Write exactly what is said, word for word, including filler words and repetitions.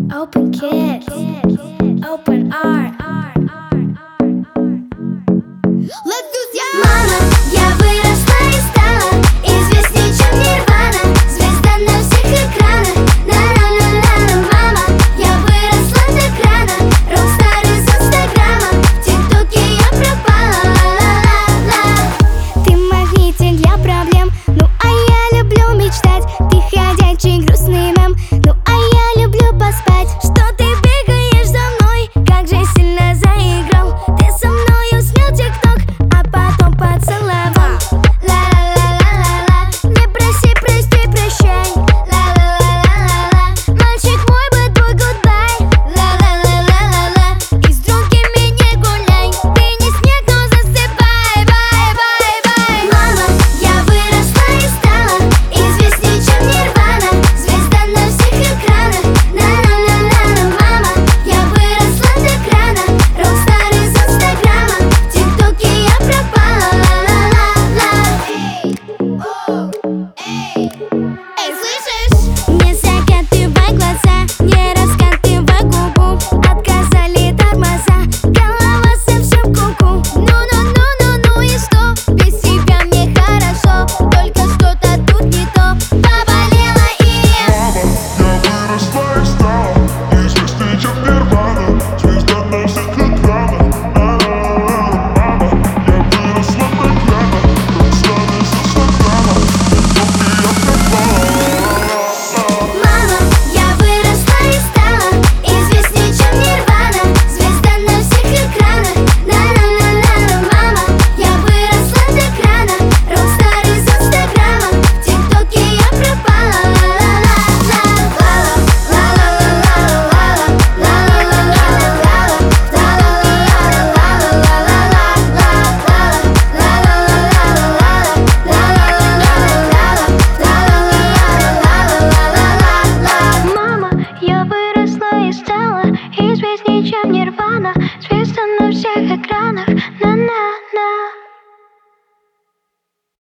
Open kids, open art. Let's do yeah. Мама, я выросла и стала известней, чем Нирвана. Звезда на всех экранах. На-на-на-на-на. Мама, я выросла так рано. Рок-стар из Инстаграма. В ТикТоке я пропала. Ла-ла-ла-ла. Ты магнитик для проблем. Ну а я люблю мечтать. Ты ходячий грустный мем. Ну а я люблю поспать. Что ты бегаешь за мной? Как же сильно заиграл. Ты со мною снял ТикТок, а потом поцеловал. Ла-ла-ла-ла-ла-ла. Не проси, прости, прощай. Ла-ла-ла-ла-ла-ла. Мальчик мой, bad boy, goodbye. Ла-ла-ла-ла-ла-ла. И с другими не гуляй. Ты не снег, но засыпай. Бай-бай-бай. Мама, я выросла и стала известней, чем Нирвана. Звезда на всех экранах. На-на-на-на-на. Мама, я выросла так рано. Рок-стар из Инстаграма. В ТикТоке я пропала. Ла-ла-ла-ла. Эй, слышишь? Не закатывай глаза, не раскатывай губу. Отказали тормоза, голова совсем куку. Ну-ну-ну-ну-ну и что? Без тебя мне хорошо. Только что-то тут не то. Поболело и Мама, я выросла и стала известней, чем Нирвана. Звезда на всех экранах. На-на-на-на. Мама, я выросла так рано. Рок-стар из Инстаграма. В ТикТоке я пропала. Мама, я выросла и стала известней, чем Нирвана. Звезда на всех экранах. На-на-на-на-на. Мама, я выросла так рано. Рок-стар из Инстаграма. В ТикТоке я пропала. Мама, я выросла и стала известней, чем Нирвана. Звезда на всех экранах. На-на.